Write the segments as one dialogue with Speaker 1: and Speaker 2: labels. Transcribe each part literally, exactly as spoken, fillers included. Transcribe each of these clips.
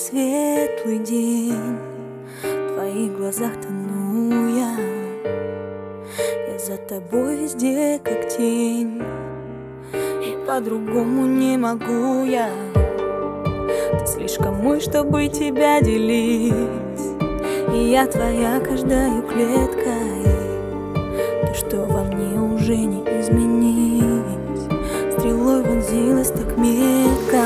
Speaker 1: светлый день, в твоих глазах тону я. Я за тобой везде как тень, и по-другому не могу я. Ты слишком мой, чтобы тебя делить, и я твоя каждой клеткой. То, что во мне уже не изменить, стрелой вонзилась так метко.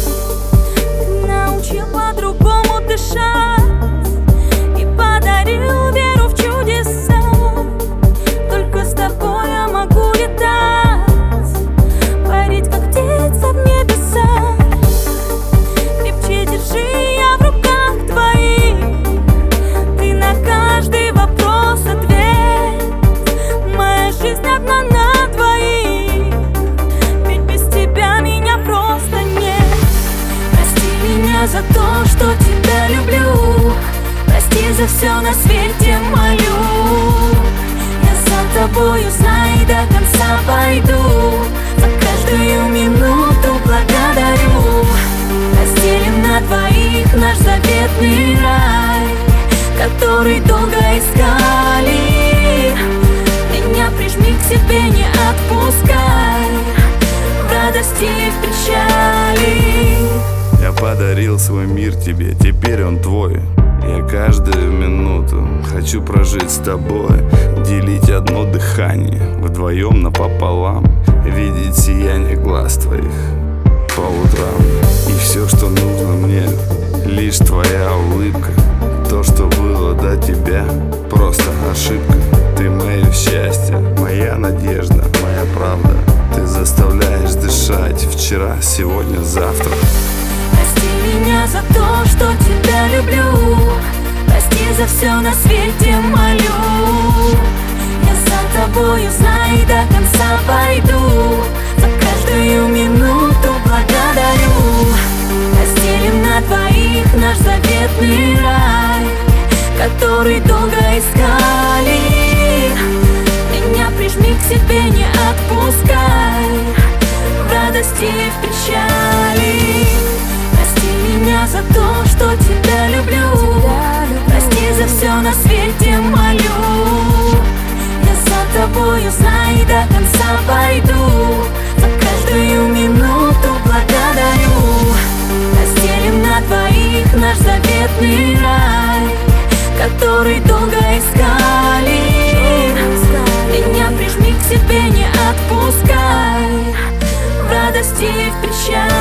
Speaker 1: Ты научил по-другому дышать и подарил веру в чудеса. Только с тобой я могу летать, парить как птица в небесах. Крепче держи я в руках твоих, ты на каждый вопрос ответ. Моя жизнь одна на двоих, ведь без тебя меня просто нет. Прости меня за то, что тебя люблю, прости за все на свете молю. Я за тобою, знай, до конца пойду, за каждую минуту благодарю. Разделим на двоих наш заветный рай, который долго искали. Меня прижми к себе, не отпускай, в радости и в печали.
Speaker 2: Я подарил свой мир тебе, теперь он твой. Я каждую минуту хочу прожить с тобой, делить одно дыхание, вдвоем напополам, видеть сияние глаз твоих по утрам. И все, что нужно мне, лишь твоя улыбка. То, что было до тебя, просто ошибка. Ты мое счастье, моя надежда, моя правда. Ты заставляешь дышать вчера, сегодня, завтра.
Speaker 1: Прости меня за то, что тебя люблю, прости за все на свете молю. Я за тобою, знай, до конца пойду, за каждую минуту благодарю. Разделим на двоих наш заветный рай, который долго искали. Меня прижми к себе, не отпускай, в радости и в печали. Прости меня за то, что тебя люблю, прости за все на свете молю. Я за тобою, знай, до конца пойду, за каждую минуту благодарю. Разделим на двоих наш заветный рай, который долго искали. Меня прижми к себе, не отпускай, в радости и в печали.